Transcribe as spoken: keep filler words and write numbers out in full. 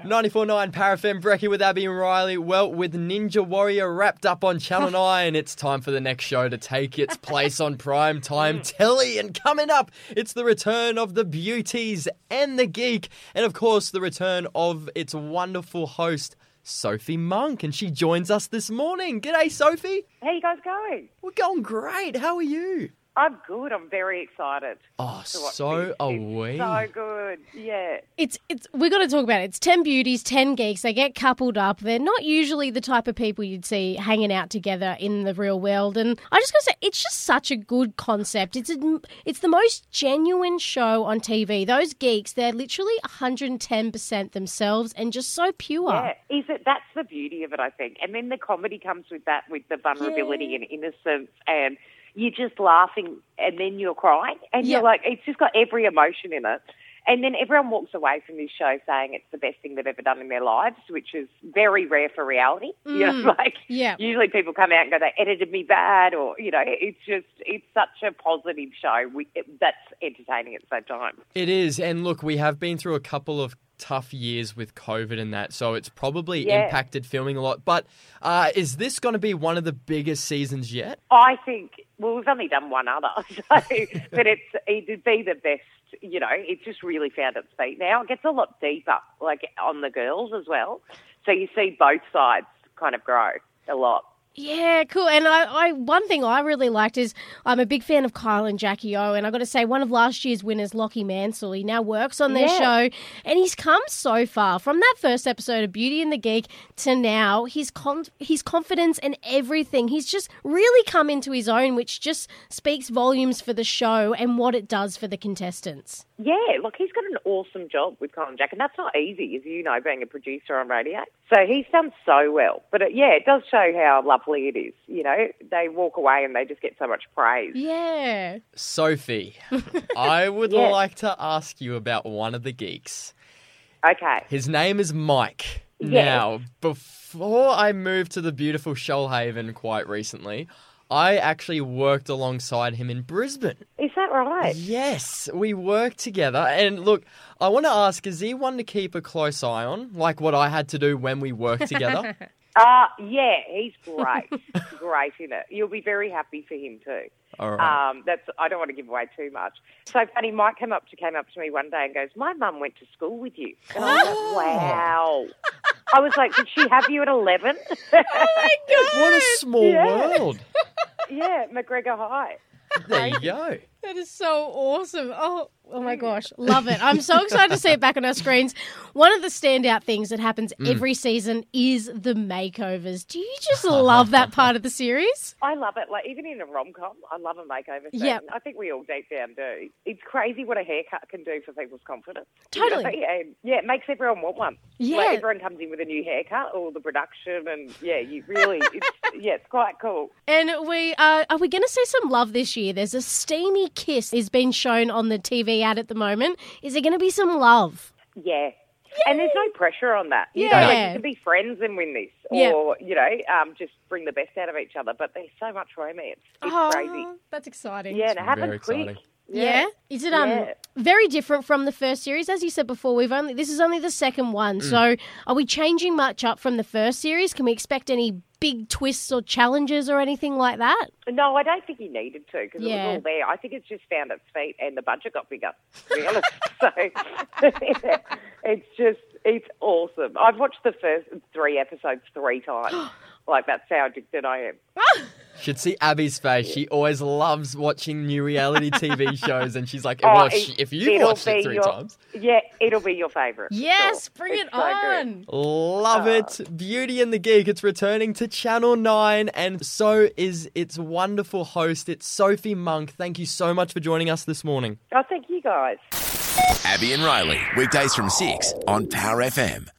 ninety-four point nine Power F M, Brekkie with Abby and Riley. Well, with Ninja Warrior wrapped up on Channel nine, it's time for the next show to take its place on prime time telly. And coming up, it's the return of the Beauties and the Geek. And of course, the return of its wonderful host, Sophie Monk. And she joins us this morning. G'day, Sophie. How you guys going? We're going great. How are you? I'm good. I'm very excited. Oh, to watch so this. are It's we. So good. Yeah. It's it's we've got to talk about it. It's ten beauties, ten geeks. They get coupled up. They're not usually the type of people you'd see hanging out together in the real world. And I just got to say, it's just such a good concept. It's a, it's the most genuine show on T V. Those geeks, they're literally one hundred ten percent themselves and just so pure. Yeah. Is it? That's the beauty of it, I think. And then the comedy comes with that, with the vulnerability Yeah. and innocence, and you're just laughing and then you're crying. And Yeah. you're like, it's just got every emotion in it. And then everyone walks away from this show saying it's the best thing they've ever done in their lives, which is very rare for reality. You know, Mm. like Yeah. usually people come out and go, they edited me bad, or, you know, it's just, it's such a positive show we, it, that's entertaining at the same time. It is. And look, we have been through a couple of tough years with COVID and that, so it's probably Yeah. impacted filming a lot. But uh, is this going to be one of the biggest seasons yet? I think, well, we've only done one other, so, but it's, it'd be the best, you know, it's just really found its feet now. It gets a lot deeper, like on the girls as well. So you see both sides kind of grow a lot. Yeah, cool. And I, I, one thing I really liked is I'm a big fan of Kyle and Jackie O, and I've got to say one of last year's winners, Lockie Mansell, he now works on their Yeah. show, and he's come so far. From that first episode of Beauty and the Geek to now, his, con- his confidence and everything, he's just really come into his own, which just speaks volumes for the show and what it does for the contestants. Yeah, look, he's got an awesome job with Colin Jack, and that's not easy, as you know, being a producer on radio. So he's done so well. But, it, yeah, it does show how lovely it is. You know, they walk away and they just get so much praise. Yeah. Sophie, I would Yeah. like to ask you about one of the geeks. Okay. His name is Mike. Yes. Now, before I moved to the beautiful Shoalhaven quite recently, I actually worked alongside him in Brisbane. Is that right? Yes, we worked together. And look, I want to ask, is he one to keep a close eye on, like what I had to do when we worked together? Uh, yeah, he's great. Great in it. You'll be very happy for him too. All right. Um, that's I don't want to give away too much. So funny, Mike came up to came up to me one day and goes, "My mum went to school with you." And I was like, "Wow." I was like, "Did she have you at eleven?" Oh, my God. What a small Yeah. world. Yeah, McGregor High. There you go. That is so awesome. Oh, oh my gosh. Love it. I'm so excited to see it back on our screens. One of the standout things that happens every season is the makeovers. Do you just love that part of the series? I love it. Like, even in a rom-com, I love a makeover scene. Yep. I think we all deep down do. It's crazy what a haircut can do for people's confidence. Totally. You know? And, yeah, it makes everyone want one. Yeah. Like, everyone comes in with a new haircut, all the production, and, yeah, you really, it's, yeah, it's quite cool. And we uh, are we going to see some love this year? There's a steamy kiss is being shown on the T V ad at the moment. Is there going to be some love? Yeah. And there's no pressure on that. You Yeah. know, like, you can be friends and win this. Yeah. Or, you know, um, just bring the best out of each other. But there's so much romance. It's oh, crazy. That's exciting. Yeah, and it happens very quick. exciting. Yeah. Is it um Yeah. very different from the first series? As you said before, we've only this is only the second one. So are we changing much up from the first series? Can we expect any big twists or challenges or anything like that? No, I don't think he needed to because Yeah. it was all there. I think it's just found its feet and the budget got bigger, to be honest. So it's just, it's awesome. I've watched the first three episodes three times. Like, that's how addicted I am. Should see Abby's face. She always loves watching new reality T V shows, and she's like, Oh, well, if, it- she, if you've it'll watched it be three your- times. Yeah, it'll be your favourite. Yes, Sure. bring It's it so good. on. Love Oh. it. Beauty and the Geek. It's returning to Channel nine, and so is its wonderful host. It's Sophie Monk. Thank you so much for joining us this morning. Oh, thank you guys. Abby and Riley, weekdays from six on Power F M.